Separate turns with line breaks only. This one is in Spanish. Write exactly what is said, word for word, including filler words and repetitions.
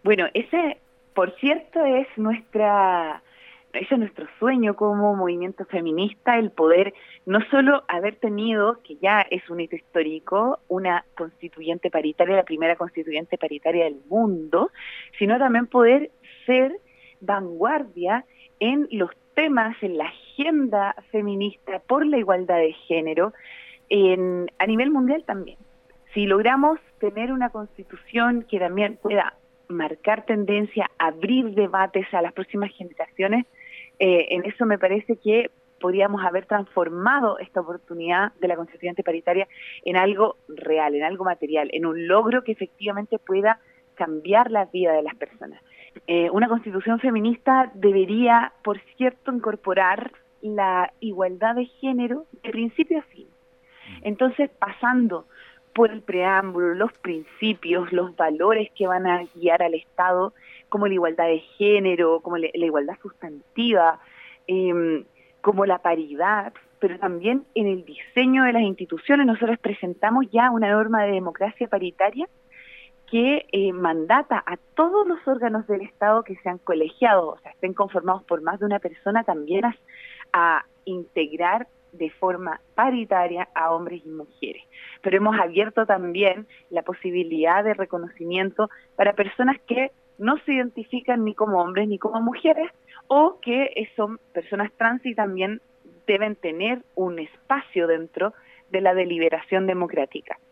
Bueno, ese, por cierto, es nuestra, ese es nuestro sueño como movimiento feminista, el poder no solo haber tenido, que ya es un hito histórico, una constituyente paritaria, la primera constituyente paritaria del mundo, sino también poder ser vanguardia en los temas, en la agenda feminista por la igualdad de género, en, a nivel mundial también. Si logramos tener una constitución que también pueda marcar tendencia, abrir debates a las próximas generaciones, eh, en eso me parece que podríamos haber transformado esta oportunidad de la constituyente paritaria en algo real, en algo material, en un logro que efectivamente pueda cambiar la vida de las personas. Eh, una constitución feminista debería, por cierto, incorporar la igualdad de género de principio a fin. Entonces, pasando por el preámbulo, los principios, los valores que van a guiar al Estado, como la igualdad de género, como la, la igualdad sustantiva, eh, como la paridad, pero también en el diseño de las instituciones. Nosotros presentamos ya una norma de democracia paritaria que eh, mandata a todos los órganos del Estado que sean colegiados, o sea, estén conformados por más de una persona, también a, a integrar de forma paritaria a hombres y mujeres. Pero hemos abierto también la posibilidad de reconocimiento para personas que no se identifican ni como hombres ni como mujeres, o que son personas trans y también deben tener un espacio dentro de la deliberación democrática.